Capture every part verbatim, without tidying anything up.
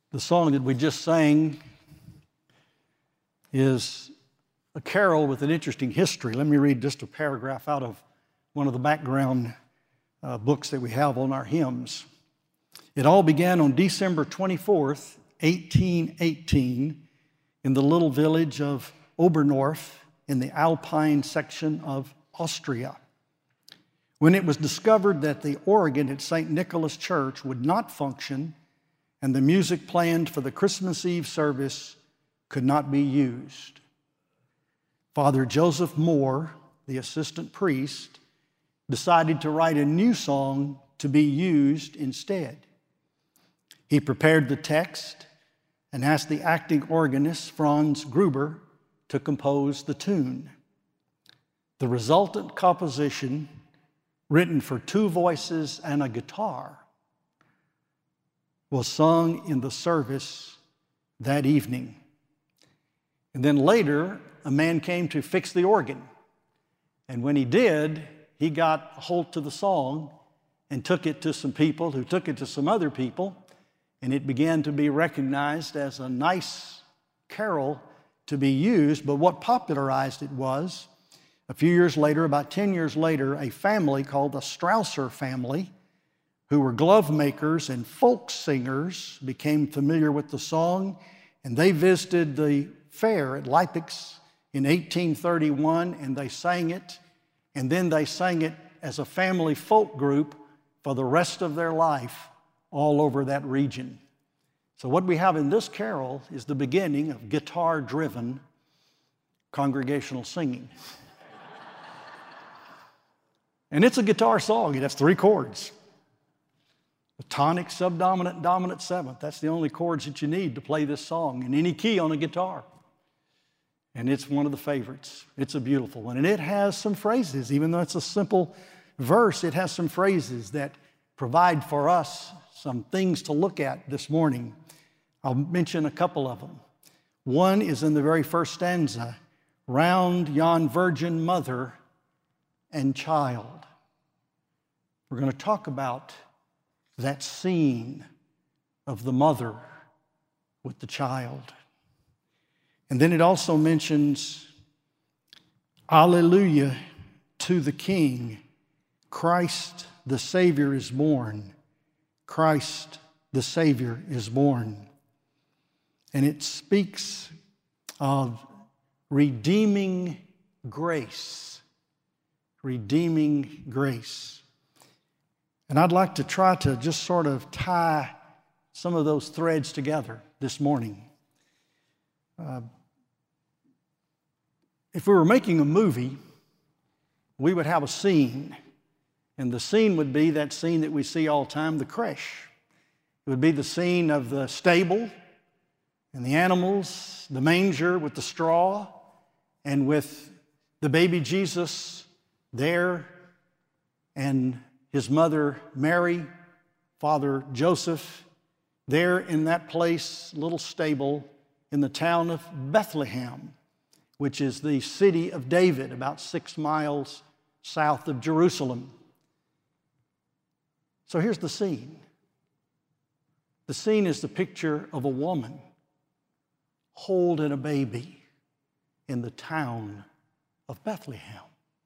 The song that we just sang is a carol with an interesting history. Let me read just a paragraph out of one of the background uh, books that we have on our hymns. It all began on December twenty-fourth, eighteen eighteen, in the little village of Oberndorf in the Alpine section of Austria, when it was discovered that the organ at Saint Nicholas Church would not function and the music planned for the Christmas Eve service could not be used. Father Joseph Moore, the assistant priest, decided to write a new song to be used instead. He prepared the text and asked the acting organist, Franz Gruber, to compose the tune. The resultant composition, written for two voices and a guitar, was sung in the service that evening. And then later, a man came to fix the organ. And when he did, he got a hold to the song and took it to some people who took it to some other people, and it began to be recognized as a nice carol to be used. But what popularized it was, a few years later, about ten years later, a family called the Strausser family, who were glove makers and folk singers, became familiar with the song, and they visited the fair at Leipzig in eighteen thirty-one, and they sang it, and then they sang it as a family folk group for the rest of their life all over that region. So what we have in this carol is the beginning of guitar-driven congregational singing. And it's a guitar song. It has three chords. A tonic, subdominant, dominant, seventh. That's the only chords that you need to play this song in any key on a guitar. And it's one of the favorites. It's a beautiful one. And it has some phrases, even though it's a simple verse, it has some phrases that provide for us some things to look at this morning. I'll mention a couple of them. One is in the very first stanza, round yon virgin mother and child. We're going to talk about that scene of the mother with the child. And then it also mentions, Alleluia to the King. Christ the Savior is born. Christ the Savior is born. And it speaks of redeeming grace. Redeeming grace. And I'd like to try to just sort of tie some of those threads together this morning. Uh, if we were making a movie, we would have a scene. And the scene would be that scene that we see all the time, the creche. It would be the scene of the stable and the animals, the manger with the straw, and with the baby Jesus there, and his mother Mary, Father Joseph, there in that place, little stable in the town of Bethlehem, which is the city of David, about six miles south of Jerusalem. So here's the scene. The scene is the picture of a woman holding a baby in the town of Bethlehem.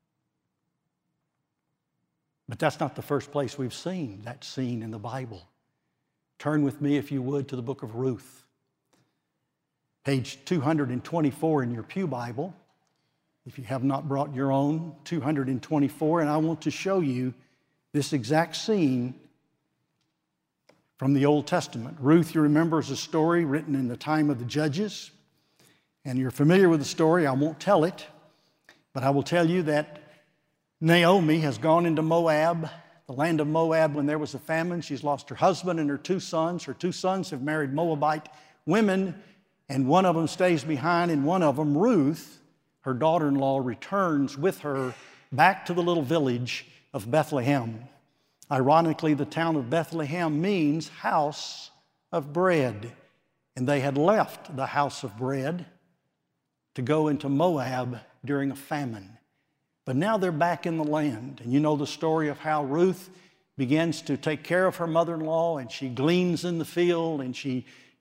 But that's not the first place we've seen that scene in the Bible. Turn with me, if you would, to the book of Ruth. Page two hundred twenty-four in your pew Bible. If you have not brought your own, two hundred twenty-four. And I want to show you this exact scene from the Old Testament. Ruth, you remember, is a story written in the time of the Judges. And you're familiar with the story. I won't tell it. But I will tell you that Naomi has gone into Moab, the land of Moab, when there was a famine. She's lost her husband and her two sons. Her two sons have married Moabite women, and one of them stays behind, and one of them, Ruth, her daughter-in-law, returns with her back to the little village of Bethlehem. Ironically, the town of Bethlehem means house of bread, and they had left the house of bread to go into Moab during a famine. But now they're back in the land. And you know the story of how Ruth begins to take care of her mother-in-law, and she gleans in the field, and she,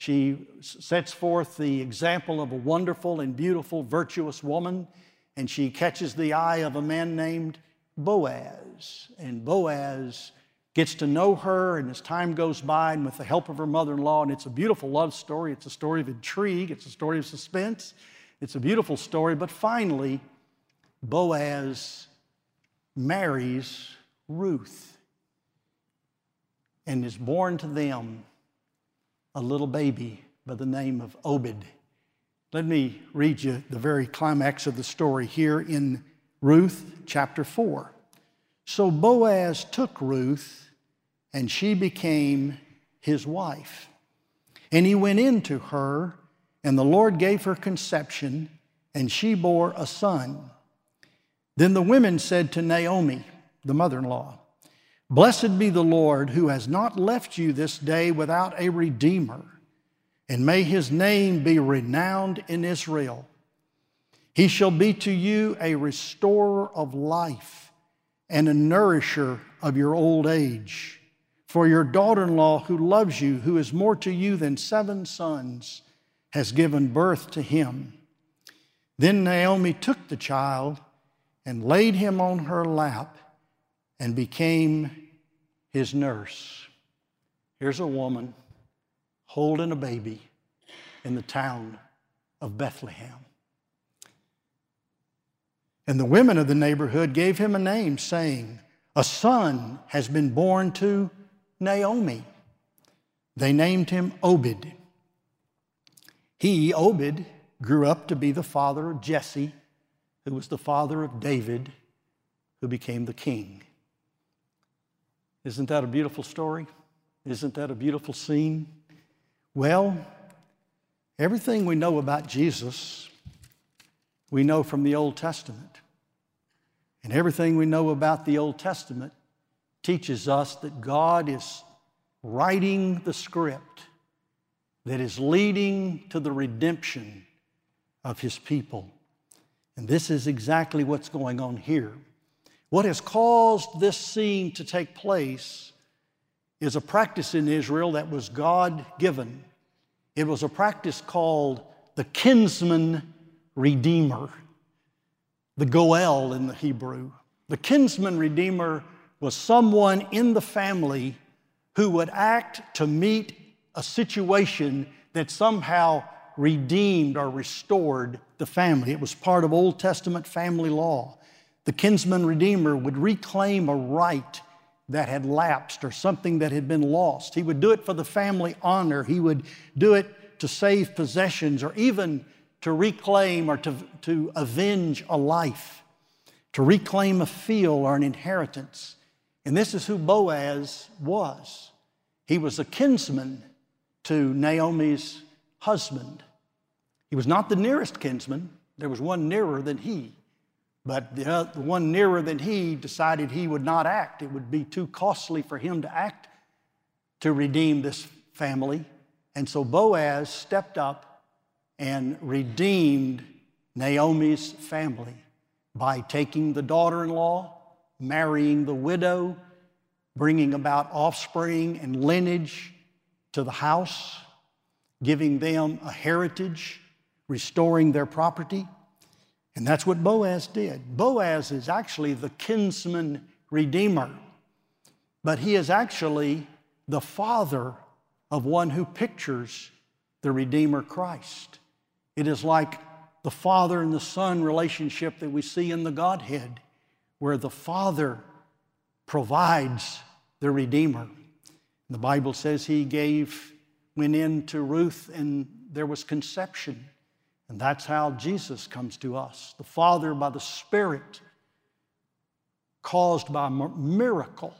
She sets forth the example of a wonderful and beautiful, virtuous woman, and she catches the eye of a man named Boaz. And Boaz gets to know her, and as time goes by, and with the help of her mother-in-law, and it's a beautiful love story. It's a story of intrigue. It's a story of suspense. It's a beautiful story. But finally, Boaz marries Ruth and is born to them a little baby by the name of Obed. Let me read you the very climax of the story here in Ruth chapter four. So Boaz took Ruth, and she became his wife. And he went in to her, and the Lord gave her conception, and she bore a son. Then the women said to Naomi, the mother-in-law, "Blessed be the Lord, who has not left you this day without a redeemer, and may his name be renowned in Israel. He shall be to you a restorer of life and a nourisher of your old age. For your daughter-in-law who loves you, who is more to you than seven sons, has given birth to him." Then Naomi took the child and laid him on her lap and became his nurse. Here's a woman holding a baby in the town of Bethlehem. And the women of the neighborhood gave him a name, saying, "A son has been born to Naomi." They named him Obed. He, Obed, grew up to be the father of Jesse, who was the father of David, who became the king. Isn't that a beautiful story? Isn't that a beautiful scene? Well, everything we know about Jesus, we know from the Old Testament. And everything we know about the Old Testament teaches us that God is writing the script that is leading to the redemption of his people. And this is exactly what's going on here. What has caused this scene to take place is a practice in Israel that was God-given. It was a practice called the kinsman redeemer, the goel in the Hebrew. The kinsman redeemer was someone in the family who would act to meet a situation that somehow redeemed or restored the family. It was part of Old Testament family law. The kinsman redeemer would reclaim a right that had lapsed or something that had been lost. He would do it for the family honor. He would do it to save possessions or even to reclaim or to, to avenge a life, to reclaim a field or an inheritance. And this is who Boaz was. He was a kinsman to Naomi's husband. He was not the nearest kinsman. There was one nearer than he. But the, uh, the one nearer than he decided he would not act. It would be too costly for him to act to redeem this family. And so Boaz stepped up and redeemed Naomi's family by taking the daughter-in-law, marrying the widow, bringing about offspring and lineage to the house, giving them a heritage, restoring their property. And that's what Boaz did. Boaz is actually the kinsman redeemer, but he is actually the father of one who pictures the Redeemer Christ. It is like the father and the son relationship that we see in the Godhead, where the father provides the Redeemer. The Bible says he gave, went in to Ruth and there was conception. And that's how Jesus comes to us. The Father, by the Spirit, caused by a miracle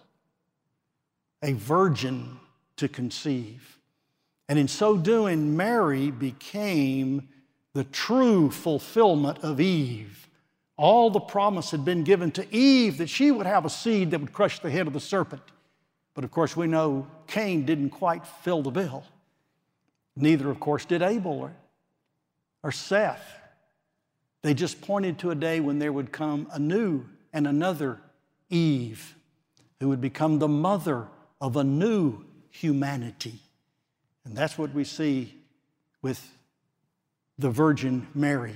a virgin to conceive. And in so doing, Mary became the true fulfillment of Eve. All the promise had been given to Eve that she would have a seed that would crush the head of the serpent. But of course, we know Cain didn't quite fill the bill. Neither, of course, did Abel or or Seth. They just pointed to a day when there would come a new and another Eve who would become the mother of a new humanity. And that's what we see with the Virgin Mary.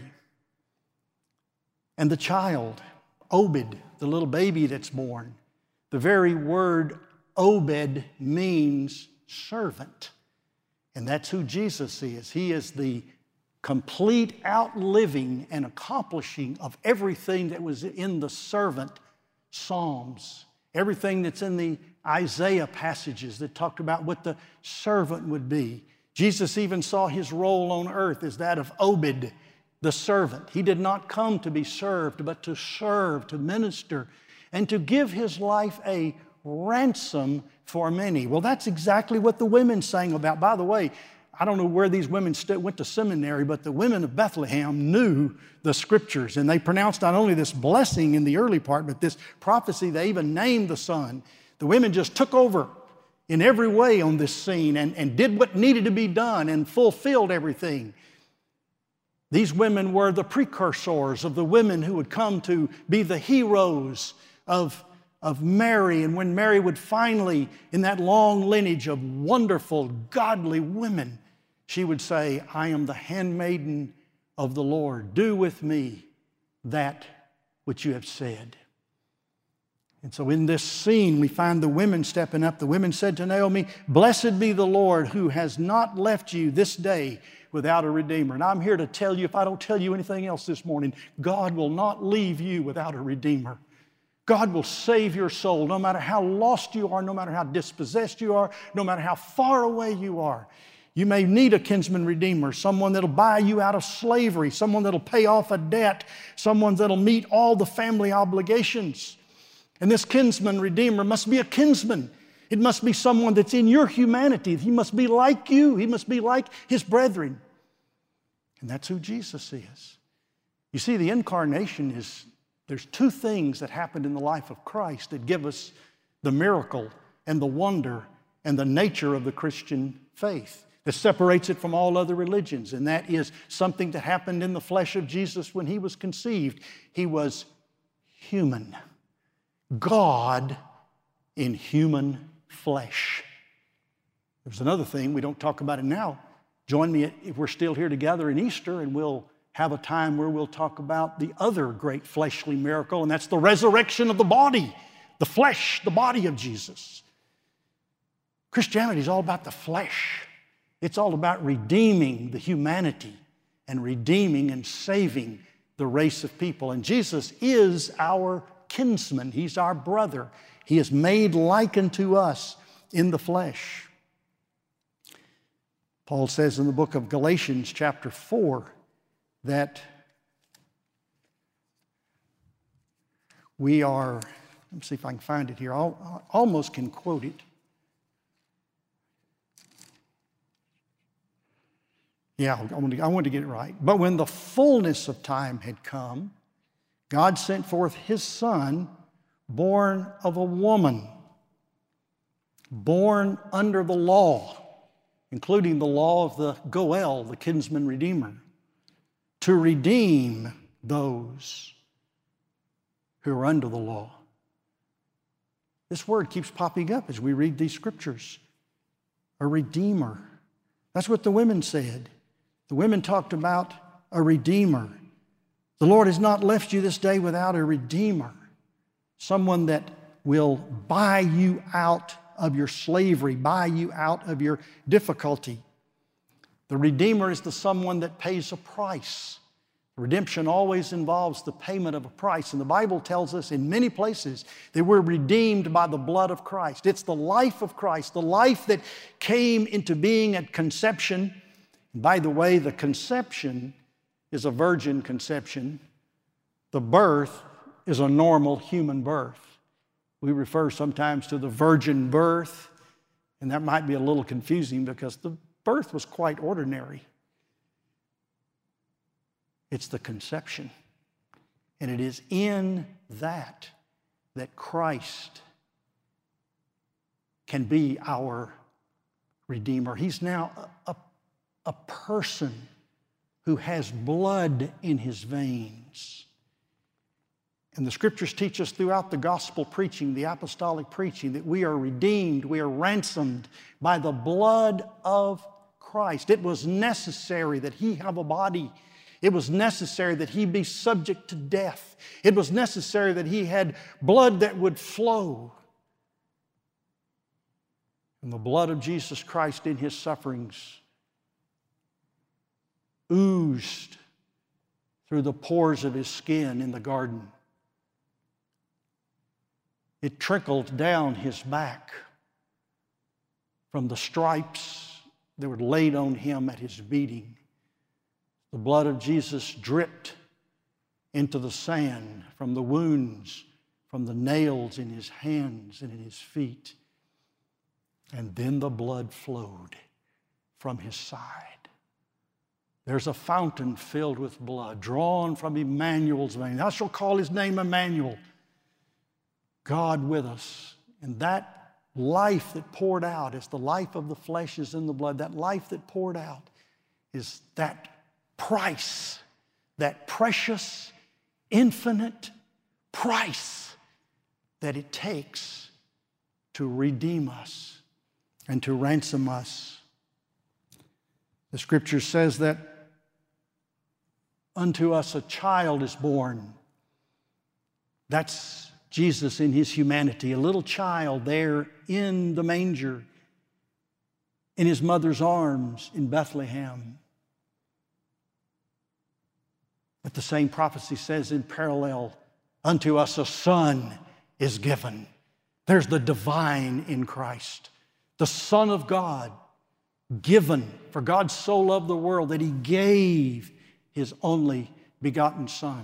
And the child, Obed, the little baby that's born, the very word Obed means servant. And that's who Jesus is. He is the complete outliving and accomplishing of everything that was in the servant Psalms, everything that's in the Isaiah passages that talked about what the servant would be. Jesus even saw his role on earth as that of Obed, the servant. He did not come to be served, but to serve, to minister, and to give his life a ransom for many. Well, that's exactly what the women sang about. By the way, I don't know where these women st- went to seminary, but the women of Bethlehem knew the Scriptures, and they pronounced not only this blessing in the early part, but this prophecy. They even named the son. The women just took over in every way on this scene and, and did what needed to be done and fulfilled everything. These women were the precursors of the women who would come to be the heroes of, of Mary. And when Mary would finally, in that long lineage of wonderful, godly women, she would say, I am the handmaiden of the Lord. Do with me that which you have said. And so in this scene, we find the women stepping up. The women said to Naomi, blessed be the Lord who has not left you this day without a Redeemer. And I'm here to tell you, if I don't tell you anything else this morning, God will not leave you without a Redeemer. God will save your soul no matter how lost you are, no matter how dispossessed you are, no matter how far away you are. You may need a kinsman redeemer, someone that'll buy you out of slavery, someone that'll pay off a debt, someone that'll meet all the family obligations. And this kinsman redeemer must be a kinsman. It must be someone that's in your humanity. He must be like you. He must be like his brethren. And that's who Jesus is. You see, the incarnation is, there's two things that happened in the life of Christ that give us the miracle and the wonder and the nature of the Christian faith that separates it from all other religions. And that is something that happened in the flesh of Jesus when he was conceived. He was human. God in human flesh. There's another thing, we don't talk about it now. Join me if we're still here together in Easter, and we'll have a time where we'll talk about the other great fleshly miracle, and that's the resurrection of the body, the flesh, the body of Jesus. Christianity is all about the flesh. It's all about redeeming the humanity and redeeming and saving the race of people. And Jesus is our kinsman. He's our brother. He is made like unto us in the flesh. Paul says in the book of Galatians chapter four that we are, let me see if I can find it here. I almost can quote it. Yeah, I want to, I want to get it right. But when the fullness of time had come, God sent forth his Son, born of a woman, born under the law, including the law of the Goel, the kinsman redeemer, to redeem those who are under the law. This word keeps popping up as we read these scriptures. A redeemer. That's what the women said. The women talked about a redeemer. The Lord has not left you this day without a redeemer, someone that will buy you out of your slavery, buy you out of your difficulty. The redeemer is the someone that pays a price. Redemption always involves the payment of a price, and the Bible tells us in many places that we're redeemed by the blood of Christ. It's the life of Christ, the life that came into being at conception. By the way, the conception is a virgin conception. The birth is a normal human birth. We refer sometimes to the virgin birth, and that might be a little confusing because the birth was quite ordinary. It's the conception. And it is in that that Christ can be our Redeemer. He's now a, a, a person who has blood in his veins. And the scriptures teach us throughout the gospel preaching, the apostolic preaching, that we are redeemed, we are ransomed by the blood of Christ. It was necessary that He have a body. It was necessary that He be subject to death. It was necessary that He had blood that would flow. And the blood of Jesus Christ in His sufferings oozed through the pores of His skin in the garden. It trickled down His back from the stripes that were laid on Him at His beating. The blood of Jesus dripped into the sand from the wounds, from the nails in His hands and in His feet. And then the blood flowed from His side. There's a fountain filled with blood drawn from Emmanuel's vein. I shall call His name Emmanuel, God with us. And that life that poured out is the life of the flesh is in the blood. That life that poured out is that price, that precious, infinite price that it takes to redeem us and to ransom us. The Scripture says that unto us a child is born. That's Jesus in His humanity, a little child there in the manger, in His mother's arms in Bethlehem. But the same prophecy says in parallel, unto us a son is given. There's the divine in Christ, the Son of God, given. For God so loved the world that He gave His only begotten Son.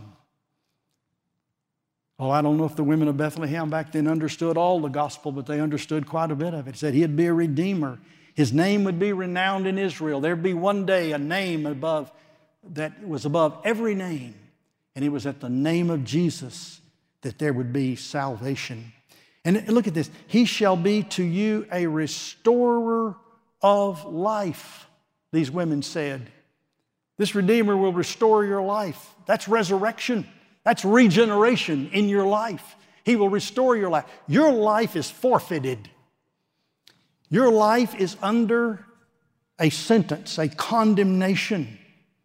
Oh, I don't know if the women of Bethlehem back then understood all the gospel, but they understood quite a bit of it. It said He'd be a redeemer. His name would be renowned in Israel. There'd be one day a name above that was above every name, and it was at the name of Jesus that there would be salvation. And look at this. He shall be to you a restorer of life, these women said. This Redeemer will restore your life. That's resurrection. That's regeneration in your life. He will restore your life. Your life is forfeited. Your life is under a sentence, a condemnation.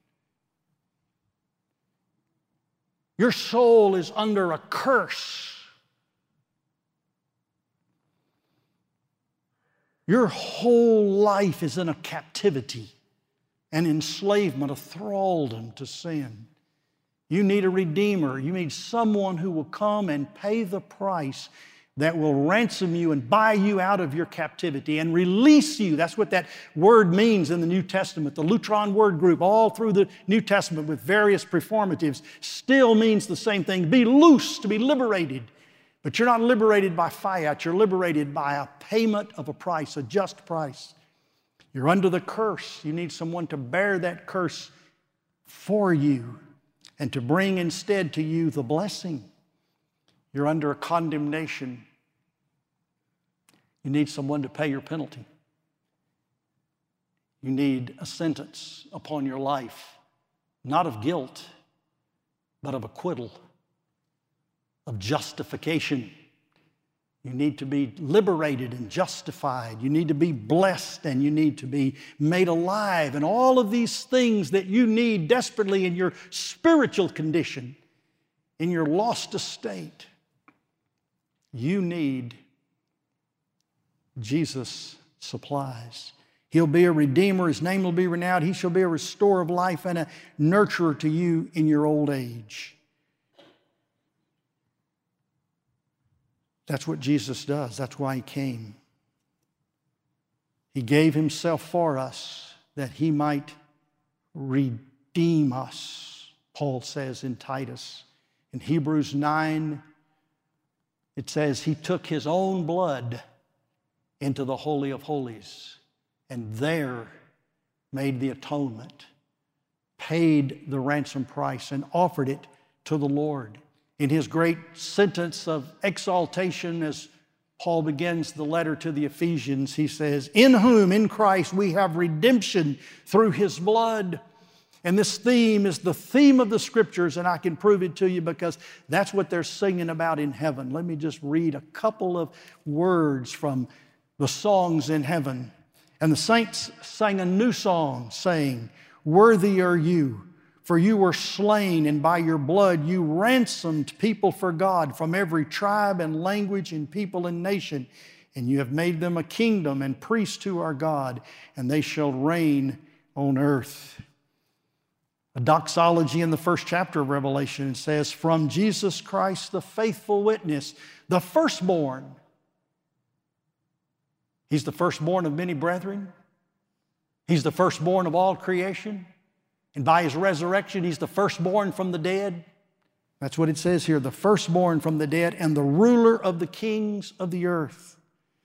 Your soul is under a curse. Your whole life is in a captivity, an enslavement, a thraldom to sin. You need a Redeemer. You need someone who will come and pay the price that will ransom you and buy you out of your captivity and release you. That's what that word means in the New Testament. The Lutron word group all through the New Testament with various performatives still means the same thing. Be loose, to be liberated. But you're not liberated by fiat. You're liberated by a payment of a price, a just price. You're under the curse. You need someone to bear that curse for you and to bring instead to you the blessing. You're under a condemnation. You need someone to pay your penalty. You need a sentence upon your life, not of guilt, but of acquittal, of justification. You need to be liberated and justified. You need to be blessed, and you need to be made alive. And all of these things that you need desperately in your spiritual condition, in your lost estate, you need Jesus supplies. He'll be a redeemer. His name will be renowned. He shall be a restorer of life and a nurturer to you in your old age. That's what Jesus does. That's why He came. He gave Himself for us that He might redeem us, Paul says in Titus. In Hebrews nine, it says He took His own blood into the Holy of Holies and there made the atonement, paid the ransom price, and offered it to the Lord. In his great sentence of exaltation, as Paul begins the letter to the Ephesians, he says, in whom, in Christ, we have redemption through His blood. And this theme is the theme of the Scriptures, and I can prove it to you because that's what they're singing about in heaven. Let me just read a couple of words from the songs in heaven. And the saints sang a new song, saying, "Worthy are you, for you were slain, and by your blood you ransomed people for God from every tribe and language and people and nation. And you have made them a kingdom and priests to our God, and they shall reign on earth." A doxology in the first chapter of Revelation says, "From Jesus Christ, the faithful witness, the firstborn." He's the firstborn of many brethren. He's the firstborn of all creation. And by His resurrection, He's the firstborn from the dead. That's what it says here, the firstborn from the dead and the ruler of the kings of the earth.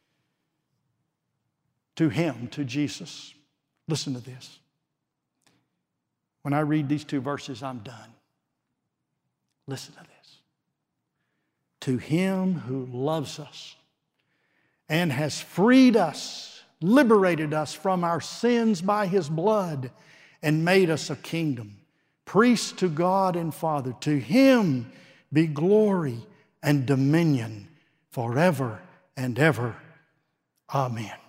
To Him, to Jesus. Listen to this. When I read these two verses, I'm done. Listen to this. To Him who loves us and has freed us, liberated us from our sins by His blood, and made us a kingdom, priests to God and Father. To Him be glory and dominion forever and ever. Amen.